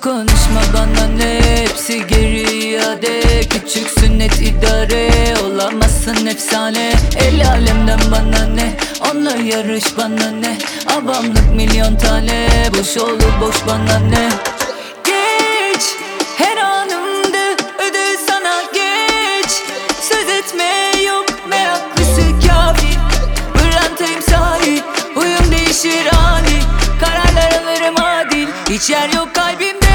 konuşma bana ne, hepsi geri iade. Küçük sünnet idare, olamazsın efsane. El alemden bana ne, onunla yarış bana ne. Avamlık milyon tane, boş olur boş bana ne. Geç, her anımda ödül sana geç. Söz etme yok, meraklısı kafi. Pırlantayım sahi, huyum değişir ani. Kararlar alırım adil, hiç yer yok kalbimde.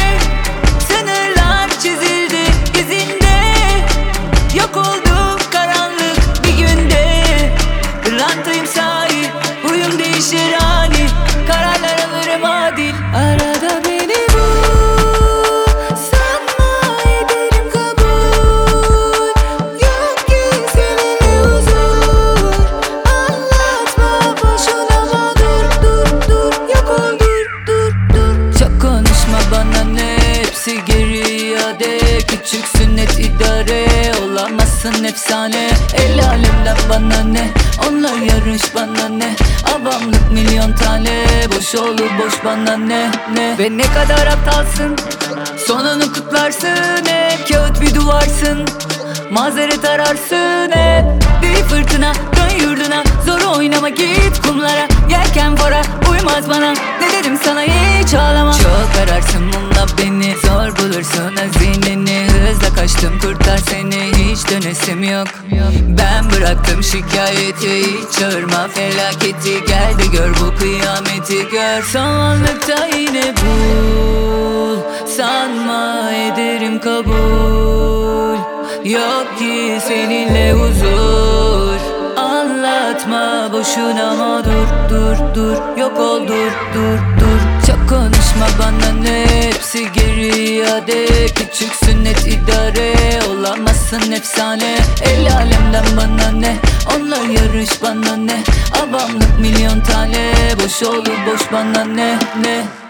Sınırlar çizildi izinde. Yok oldu karanlık bir günde. Pırlantayım sahi, huyum değişir ani. Kararlar alırım adil. Arada beni bul, sanma ederim kabul. Yok ki seninle huzur. Anlatma boşuna ama dur yok ol dur. Çok konuşma bana ne, hepsi geri iade. Küçük sünnet idare, olamazsın efsane. El alemden bana ne, onunla yarış bana ne. Avamlık milyon tane, boş olur boş bana ne. Ve ne kadar aptalsın, sonunu kutlarsın. Hep kağıt bir duvarsın, mazeret ararsın. Hep bir fırtına, dön yurduna. Zor oynama git kumlara, yelken fora uymaz bana. Ne dedim sana hiç ağlama. Çok ararsın bununla beni, zor bulursun hazineni. Hızla kaçtım kurtar seni, hiç dönesim yok. Ben bıraktım şikayeti, hiç çağırma felaketi. Gel de gör bu kıyameti gör. Samanlıkta yine bul, sanma ederim kabul. Yok ki seninle huzur. Anlatma boşuna ama dur yok ol dur. Çok konuşma bana ne, hepsi geri iade. Küçük sünnet idare, olamazsın efsane. El alemden bana ne, onunla yarış bana ne. Avamlık milyon tane, boş olur boş bana ne.